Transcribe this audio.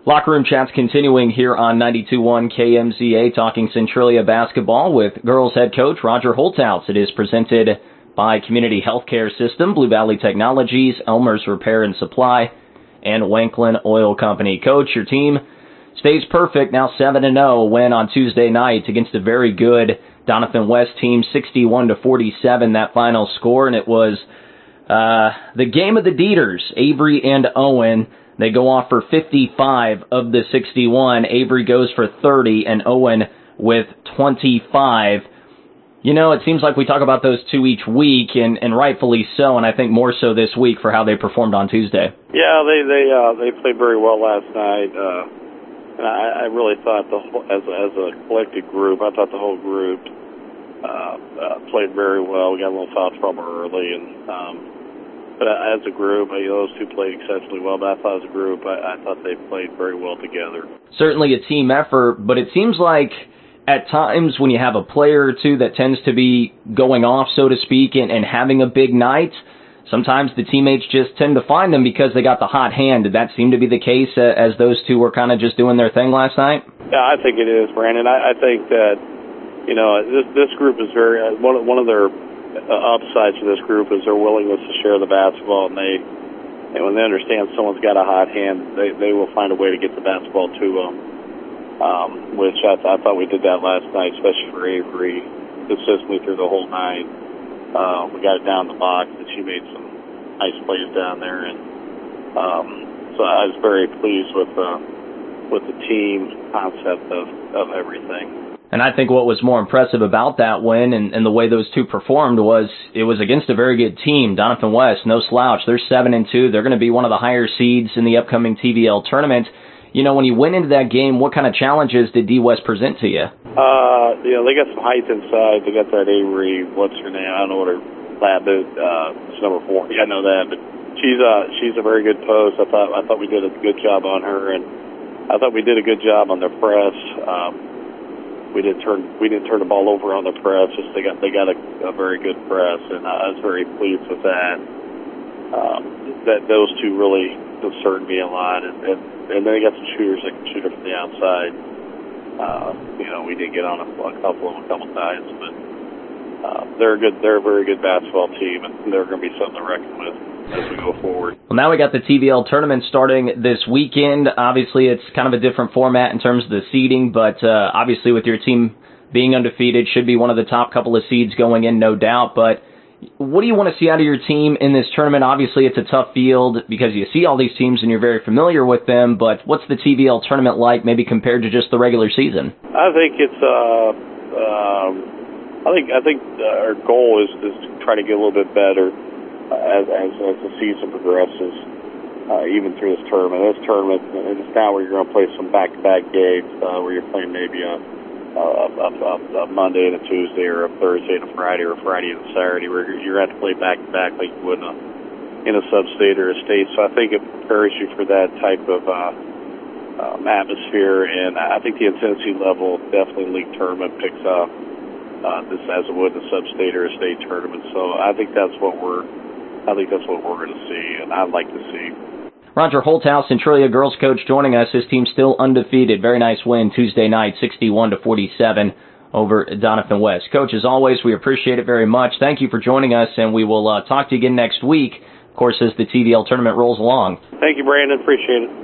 Locker Room Chats continuing here on 92.1 KMZA, talking Centralia basketball with girls head coach Roger Holthouse. It is presented by Community Healthcare System, Blue Valley Technologies, Elmer's Repair and Supply, and Wanklin Oil Company. Coach, your team stays perfect, now 7-0, win on Tuesday night against a very good Doniphan West team, 61-47, that final score, and it was the game of the Dieters, Avery and Owen. They go off for 55 of the 61. Avery goes for 30, and Owen with 25. You know, it seems like we talk about those two each week, and rightfully so, and I think more so this week for how they performed on Tuesday. Yeah, they played very well last night. And I really thought as a collective group, I thought the whole group played very well. We got a little foul trouble early, but as a group, those two played exceptionally well. But I thought as a group, I thought they played very well together. Certainly a team effort, but it seems like at times when you have a player or two that tends to be going off, so to speak, and having a big night, sometimes the teammates just tend to find them because they got the hot hand. Did that seem to be the case as those two were kind of just doing their thing last night? Yeah, I think it is, Brandon. I think that, this group is very, one of their upsides of this group is their willingness to share the basketball, and when they understand someone's got a hot hand, they will find a way to get the basketball to them, which I thought we did that last night, especially for Avery, consistently through the whole night. We got it down the box, and she made some nice plays down there, and so I was very pleased with the team concept of everything. And I think what was more impressive about that win and the way those two performed was it was against a very good team. Doniphan West, no slouch. They're 7-2. They're going to be one of the higher seeds in the upcoming TVL tournament. When you went into that game, what kind of challenges did D West present to you? They got some height inside. They got that Avery, what's her name? I don't know what her lab is. It's number 4. Yeah, I know that, but she's a very good post. I thought we did a good job on her, and I thought we did a good job on their press. We didn't turn the ball over on the press. Just they got a very good press, and I was very pleased with that. That those two really concerned me a lot, and then they got some shooters that can shoot it from the outside. We did get on a couple times, but they're a very good basketball team, and they're going to be something to reckon with as we go forward. Well, now we got the TVL tournament starting this weekend. Obviously, it's kind of a different format in terms of the seeding, but obviously with your team being undefeated, should be one of the top couple of seeds going in, no doubt. But what do you want to see out of your team in this tournament? Obviously, it's a tough field because you see all these teams and you're very familiar with them, but what's the TVL tournament like maybe compared to just the regular season? I think it's I think our goal is to try to get a little bit better as the season progresses, even through this tournament. This tournament, it's now where you're going to play some back-to-back games where you're playing maybe a Monday and a Tuesday, or a Thursday and a Friday, or a Friday and a Saturday, where you're going to have to play back-to-back like you would in a sub-state or a state. So I think it prepares you for that type of atmosphere, and I think the intensity level definitely in league tournament picks up this as it would in a sub-state or a state tournament. So I think that's what we're going to see, and I'd like to see. Roger Holthouse, Centralia girls coach, joining us. His team still undefeated. Very nice win Tuesday night, 61-47 over Doniphan West. Coach, as always, we appreciate it very much. Thank you for joining us, and we will talk to you again next week, of course, as the TVL tournament rolls along. Thank you, Brandon. Appreciate it.